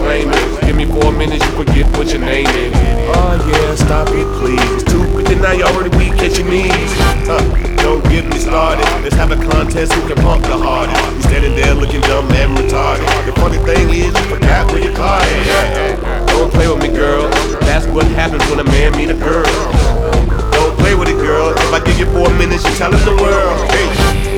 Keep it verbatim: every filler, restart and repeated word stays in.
claim it. Give me four minutes, you forget what your name is. Oh yeah, stop it please. It's too quick and now you already weak, catching knees. Huh, don't get me started. Let's have a contest who can pump the hardest. You standing there looking dumb and retarded. The funny thing is, you forgot where your car is. Don't play with me, girl. That's what happens when a man meet a girl. Don't play with it, girl. If I give you four minutes, you telling the world. Hey.